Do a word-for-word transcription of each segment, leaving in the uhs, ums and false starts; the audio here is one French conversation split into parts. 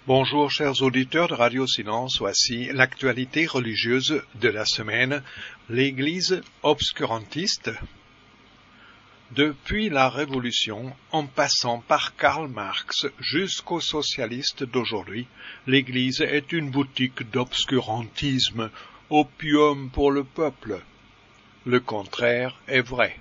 Bonjour chers auditeurs de Radio Silence, voici l'actualité religieuse de la semaine, l'Église obscurantiste. Depuis la Révolution, en passant par Karl Marx jusqu'aux socialistes d'aujourd'hui, l'Église est une boutique d'obscurantisme, opium pour le peuple. Le contraire est vrai.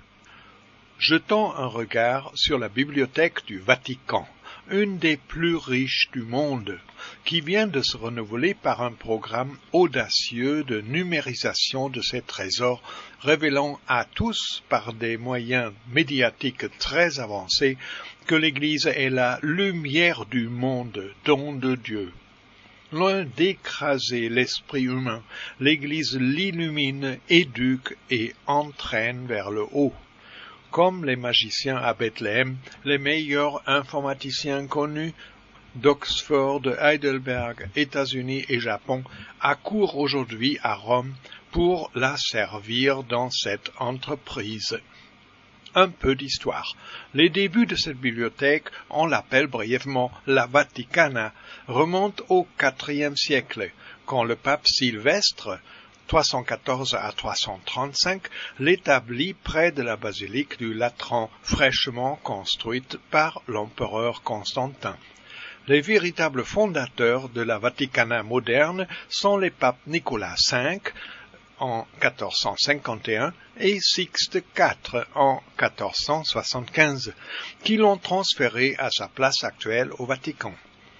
Jetons un regard sur la bibliothèque du Vatican, une des plus riches du monde, qui vient de se renouveler par un programme audacieux de numérisation de ses trésors, révélant à tous, par des moyens médiatiques très avancés, que l'Église est la lumière du monde, don de Dieu. Loin d'écraser l'esprit humain, l'Église l'illumine, éduque et entraîne vers le haut. Comme les magiciens à Bethléem, les meilleurs informaticiens connus d'Oxford, de Heidelberg, États-Unis et Japon accourent aujourd'hui à Rome pour la servir dans cette entreprise. Un peu d'histoire. Les débuts de cette bibliothèque, on l'appelle brièvement la Vaticana, remontent au quatrième siècle, quand le pape Sylvestre, trois cent quatorze à trois cent trente-cinq, l'établit près de la basilique du Latran, fraîchement construite par l'empereur Constantin. Les véritables fondateurs de la Vaticana moderne sont les papes Nicolas cinq en quatorze cent cinquante et un et Sixte quatre en quatorze cent soixante-quinze, qui l'ont transféré à sa place actuelle au Vatican.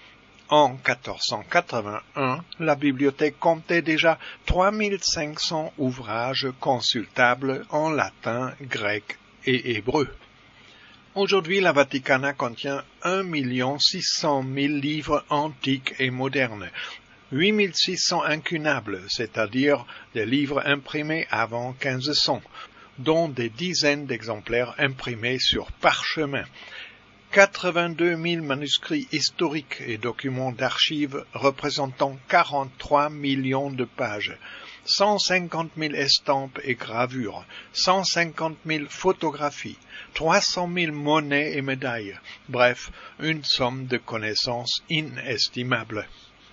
En quatorze cent quatre-vingt-un, la bibliothèque comptait déjà trois mille cinq cents ouvrages consultables en latin, grec et hébreu. Aujourd'hui, la Vaticana contient un million six cent mille livres antiques et modernes, huit mille six cents incunables, c'est-à-dire des livres imprimés avant quinze cents, dont des dizaines d'exemplaires imprimés sur parchemin, quatre-vingt-deux mille manuscrits historiques et documents d'archives représentant quarante-trois millions de pages, cent cinquante mille estampes et gravures, cent cinquante mille photographies, trois cent mille monnaies et médailles, bref, une somme de connaissances inestimable.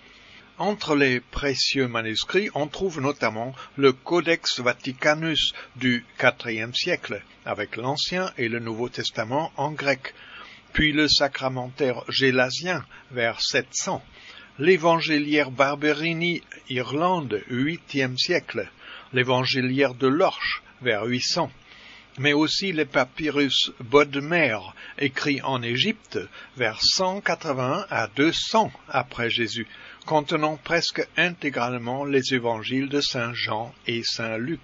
Entre les précieux manuscrits, on trouve notamment le Codex Vaticanus du quatrième siècle, avec l'Ancien et le Nouveau Testament en grec, puis le sacramentaire gélasien vers sept cents, l'évangéliaire Barberini, Irlande, huitième siècle, l'évangéliaire de Lorch vers huit cents, mais aussi les papyrus Bodmer, écrits en Égypte vers cent quatre-vingt-un à deux cents après Jésus, contenant presque intégralement les évangiles de Saint Jean et Saint Luc.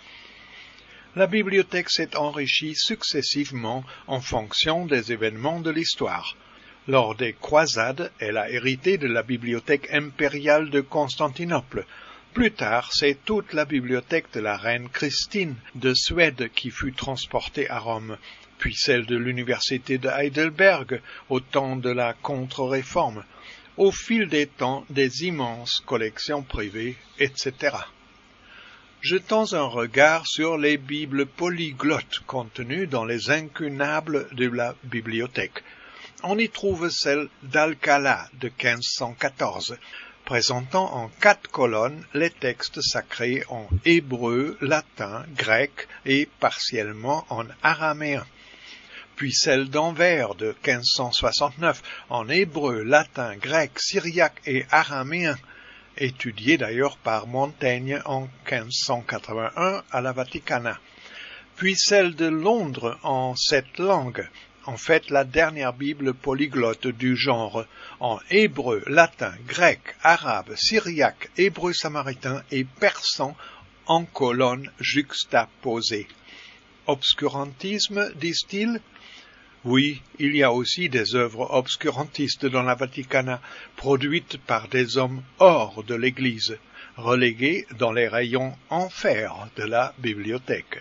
La bibliothèque s'est enrichie successivement en fonction des événements de l'histoire. Lors des croisades, elle a hérité de la bibliothèque impériale de Constantinople. Plus tard, c'est toute la bibliothèque de la reine Christine de Suède qui fut transportée à Rome, puis celle de l'université de Heidelberg au temps de la contre-réforme, au fil des temps des immenses collections privées, et cetera. Jetons un regard sur les Bibles polyglottes contenues dans les incunables de la bibliothèque. On y trouve celle d'Alcala de quinze cent quatorze, présentant en quatre colonnes les textes sacrés en hébreu, latin, grec et partiellement en araméen. Puis celle d'Anvers de quinze cent soixante-neuf en hébreu, latin, grec, syriaque et araméen, étudiée d'ailleurs par Montaigne en quinze cent quatre-vingt-un à la Vaticana. Puis celle de Londres en sept langues, en fait la dernière Bible polyglotte du genre, en hébreu, latin, grec, arabe, syriaque, hébreu samaritain et persan en colonnes juxtaposées. Obscurantisme, disent-ils? Oui, il y a aussi des œuvres obscurantistes dans la Vaticana, produites par des hommes hors de l'Église, relégués dans les rayons enfer de la bibliothèque.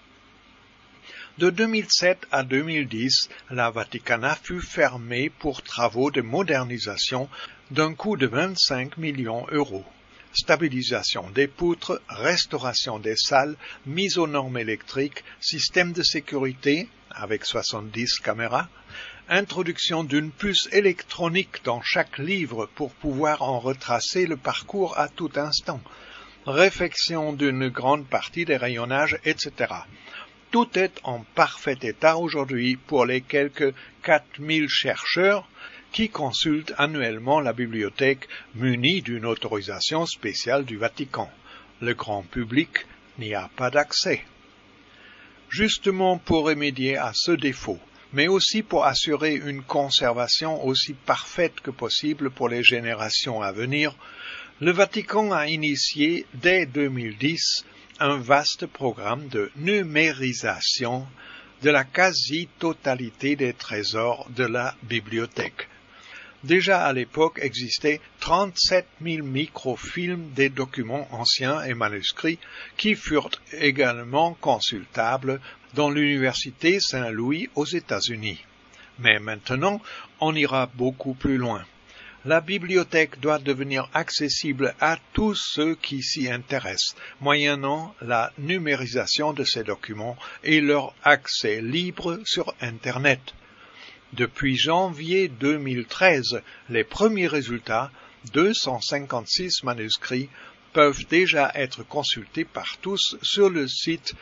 De deux mille sept à deux mille dix, la Vaticana fut fermée pour travaux de modernisation d'un coût de vingt-cinq millions d'euros. Stabilisation des poutres, restauration des salles, mise aux normes électriques, système de sécurité, avec soixante-dix caméras, introduction d'une puce électronique dans chaque livre pour pouvoir en retracer le parcours à tout instant, réfection d'une grande partie des rayonnages, et cetera. Tout est en parfait état aujourd'hui pour les quelques quatre mille chercheurs qui consultent annuellement la bibliothèque munie d'une autorisation spéciale du Vatican. Le grand public n'y a pas d'accès. Justement pour remédier à ce défaut, mais aussi pour assurer une conservation aussi parfaite que possible pour les générations à venir, le Vatican a initié dès deux mille dix un vaste programme de numérisation de la quasi-totalité des trésors de la bibliothèque. Déjà à l'époque existaient trente-sept mille microfilms des documents anciens et manuscrits qui furent également consultables dans l'Université Saint-Louis aux États-Unis. Mais maintenant, on ira beaucoup plus loin. La bibliothèque doit devenir accessible à tous ceux qui s'y intéressent, moyennant la numérisation de ces documents et leur accès libre sur Internet. Depuis janvier deux mille treize, les premiers résultats, deux cent cinquante-six manuscrits, peuvent déjà être consultés par tous sur le site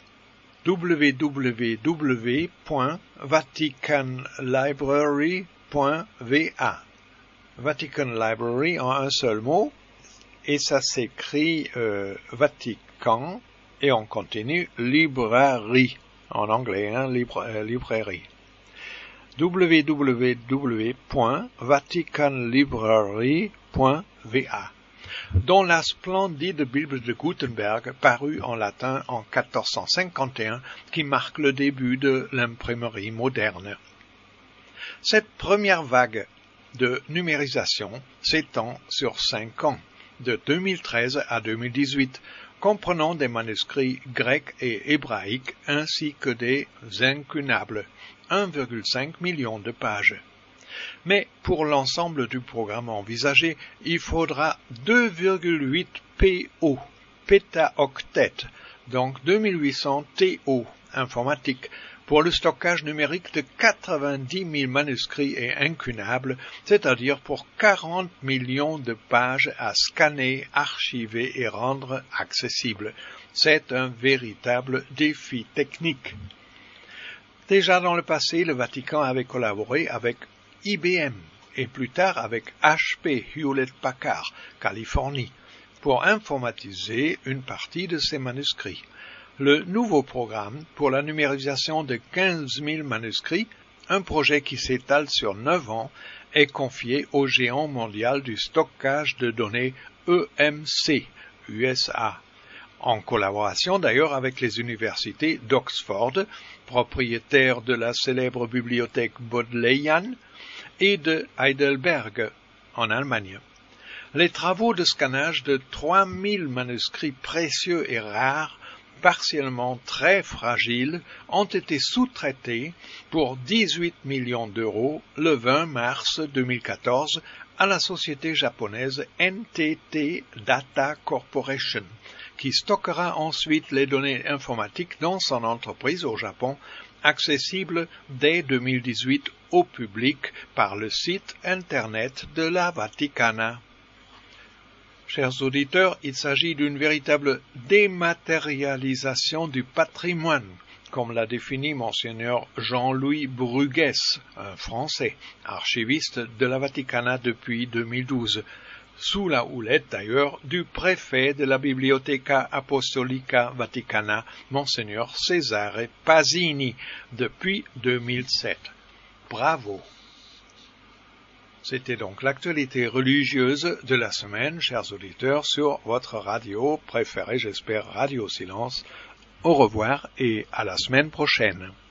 w w w point vatican library point v a. Vatican Library en un seul mot, et ça s'écrit euh, Vatican, et on continue librairie, en anglais, hein, libra, euh, librairie. w w w point vatican library point v a, dont la splendide Bible de Gutenberg parue en latin en quatorze cent cinquante et un, qui marque le début de l'imprimerie moderne. Cette première vague de numérisation s'étend sur cinq ans, de deux mille treize à deux mille dix-huit, comprenant des manuscrits grecs et hébraïques ainsi que des incunables, un virgule cinq million de pages. Mais pour l'ensemble du programme envisagé, il faudra deux virgule huit P O, pétaoctets, donc deux mille huit cents T O informatique, pour le stockage numérique de quatre-vingt-dix mille manuscrits et incunables, c'est-à-dire pour quarante millions de pages à scanner, archiver et rendre accessibles. C'est un véritable défi technique. Déjà dans le passé, le Vatican avait collaboré avec I B M et plus tard avec H P Hewlett-Packard, Californie, pour informatiser une partie de ces manuscrits. Le nouveau programme pour la numérisation de quinze mille manuscrits, un projet qui s'étale sur neuf ans, est confié au géant mondial du stockage de données E M C, U S A, en collaboration d'ailleurs avec les universités d'Oxford, propriétaires de la célèbre bibliothèque Bodleian, et de Heidelberg, en Allemagne. Les travaux de scannage de trois mille manuscrits précieux et rares, partiellement très fragiles, ont été sous-traités pour dix-huit millions d'euros le vingt mars deux mille quatorze à la société japonaise N T T Data Corporation, qui stockera ensuite les données informatiques dans son entreprise au Japon, accessibles dès deux mille dix-huit au public par le site Internet de la Vaticana. Chers auditeurs, il s'agit d'une véritable dématérialisation du patrimoine, comme l'a défini Monseigneur Jean-Louis Bruguès, un Français, archiviste de la Vaticana depuis deux mille douze, sous la houlette d'ailleurs du préfet de la Bibliotheca Apostolica Vaticana, Monseigneur Cesare Pasini, depuis deux mille sept. Bravo! C'était donc l'actualité religieuse de la semaine, chers auditeurs, sur votre radio préférée, j'espère Radio Silence. Au revoir et à la semaine prochaine.